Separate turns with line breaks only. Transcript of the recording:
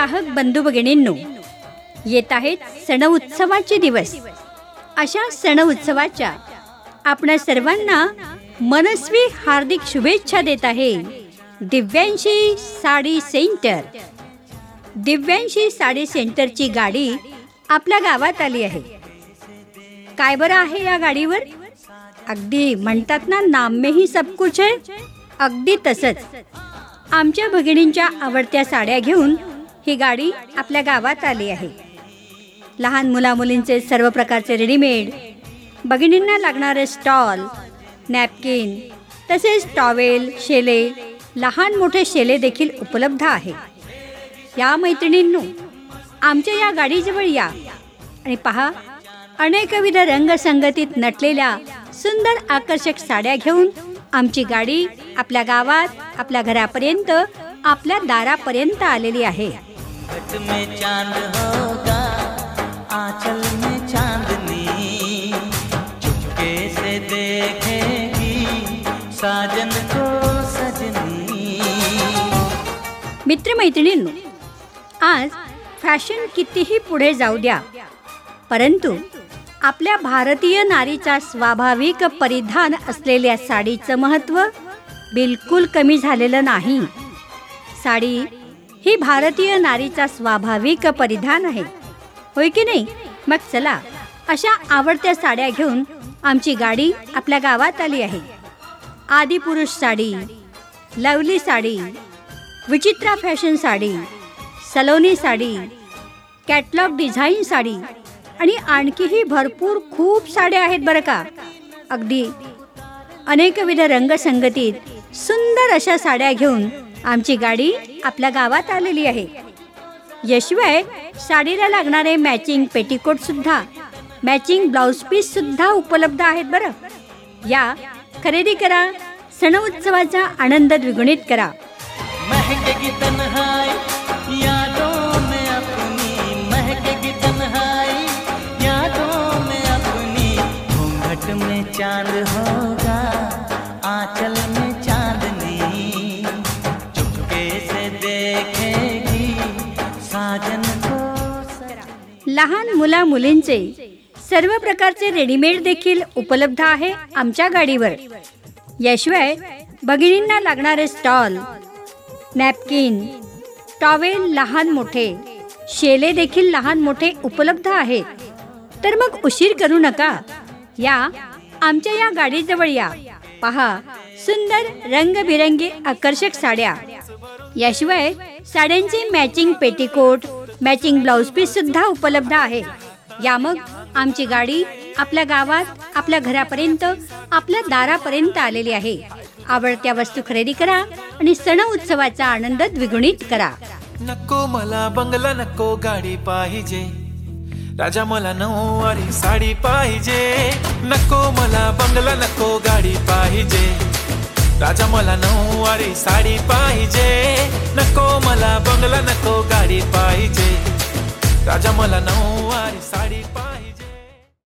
ग्राहक बंधू भगिनींनो, येत आहेत सण उत्सवाचे दिवस. अशा सण उत्सवाच्या आपणा सर्वांना मनस्वी हार्दिक शुभेच्छा देत आहे दिव्यांशी साडी सेंटर. दिव्यांशी साडी सेंटरची गाडी आपल्या गावात आली आहे. काय बरं आहे या गाडीवर? अगदी म्हणतात ना, नाम में ही सब कुछ है. अगदी तसंच आमच्या भगिनींच्या आवडत्या साड्या घेऊन ही गाडी आपल्या गावात आली आहे. लहान मुलामुलींचे सर्व प्रकारचे रेडीमेड, भगिनींना लागणारे स्टॉल, नॅपकिन, तसेच टॉवेल, शेले, लहान मोठे शेले देखील उपलब्ध आहे. या मैत्रिणींनो, आमच्या या गाडीजवळ या आणि पहा, अनेकविध रंगसंगतीत नटलेल्या सुंदर आकर्षक साड्या घेऊन आमची गाडी आपल्या गावात, आपल्या घरापर्यंत, आपल्या दारापर्यंत आलेली आहे.
आंचल में चांदनी चुपके से देखेगी साजन को सजनी.
मित्रमैत्रिणींनो, आज फॅशन कितीही पुढे जाऊ द्या, परंतु आपल्या भारतीय नारीचा स्वाभाविक परिधान असलेल्या साडीचं महत्त्व बिलकुल कमी झालेलं नाही. साडी ही भारतीय नारीचा स्वाभाविक परिधान आहे, होय की नाही? मग चला, अशा आवडत्या साड्या घेऊन आमची गाडी आपल्या गावात आली आहे. Adipurush sari, lovely sari, Vichitra fashion sari, Saloni sari, catalogue design sari आणि आणखीही भरपूर खूप साड्या आहेत बरं का. अगदी अनेकविध रंगसंगतीत सुंदर अशा साड्या घेऊन आमची गाडी आपल्या गावात आलेली आहे. याशिवाय साडीला लागणारे मॅचिंग पेटीकोट सुद्धा, मॅचिंग ब्लाउज पीस सुद्धा उपलब्ध आहेत बरं. या, खरेदी करा, सण उत्सवाचा आनंद द्विगुणित करा.
महकेगी तन्हाई यादों में अपनी, महकेगी तन्हाई यादों में अपनी. घूंघट में चांद होगा, आंचल में चांदनी चुपके से देखेगी साजन को.
लहान मुला मुलींचे सर्व प्रकारचे रेडीमेड देखील उपलब्ध आहे आमच्या गाडीवर. याशिवाय भगिनींना लागणारे स्टॉल, नॅपकिन, टॉवेल, लहान मोठे शेले देखील लहान मोठे उपलब्ध आहेत. तर मग उशीर करू नका, या, आमच्या या गाडीजवळ या. पहा, सुंदर रंगबिरंगी आकर्षक साड्या. याशिवाय साड्यांचे matching petticoat, matching blouse piece सुद्धा उपलब्ध आहे. या मग, आमची गाडी आपल्या गावात, आपल्या घरापर्यंत, आपल्या दारापर्यंत आलेली आहे. आवडत्या वस्तू खरेदी करा आणि सण उत्सवाचा आनंद द्विगुणित करा.
नको मला बंगला, नको गाडी पाहिजे, राजा मला नऊवारी साडी पाहिजे. नको मला बंगला, नको गाडी पाहिजे, राजा मला नऊवारी साडी पाहिजे. नको मला बंगला, नको गाडी पाहिजे, राजा मला नऊवारी साडी पाहिजे.